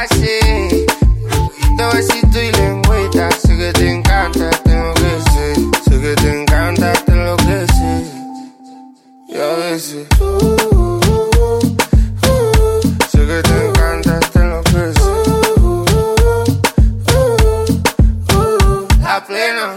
así. De besito y lengüita. Sé que te encanta, tengo que ser. Sé que te encanta, te enloqueces. Y a veces sé que te encanta, te enloqueces. La plena.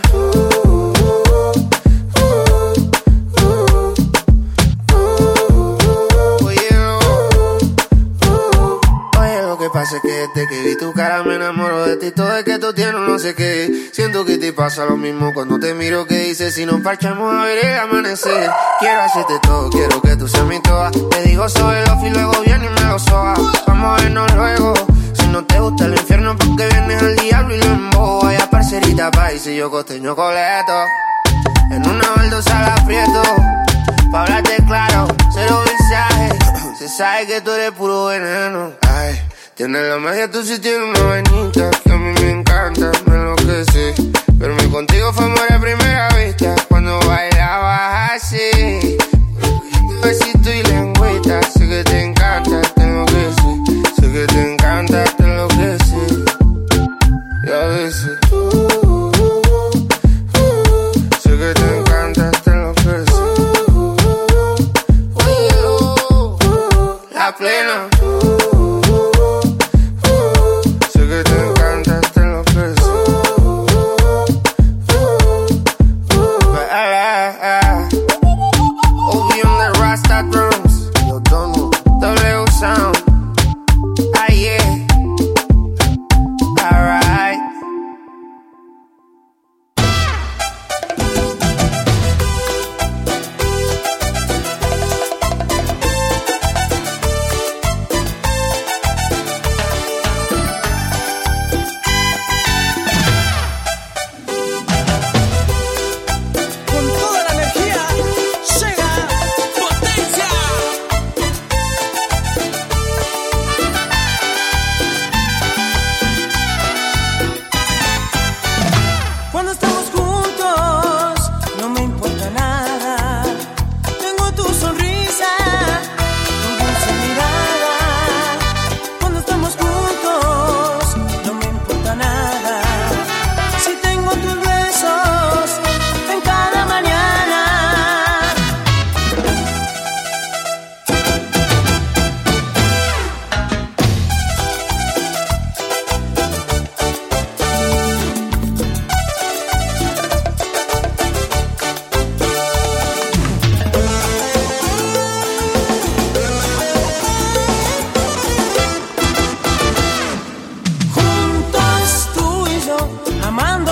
Pasa que desde que vi tu cara me enamoro de ti. Todo es que tú tienes no sé qué. Siento que te pasa lo mismo cuando te miro. Que dices si nos parchamos a ver el amanecer. Quiero hacerte todo, quiero que tú seas mi toa. Te digo soy el y luego viene y me lo soba. Vamos a vernos luego. Si no te gusta el infierno porque vienes al diablo y lo embobo. Vaya parcerita país y yo costeño coleto. En una baldosa la aprieto. Pa' hablarte claro, cero visaje. Se sabe que tú eres puro veneno. Ay. Tienes la magia, tú sí tienes una vainita que a mí me encanta, me enloquece. Verme contigo fue amor a primera vista, cuando bailabas así. Besito y lengüita, sé que te encanta, te enloquece. Sé que te encanta, te enloquece. Y a veces sé que te encanta, te enloquece. La plena. Amando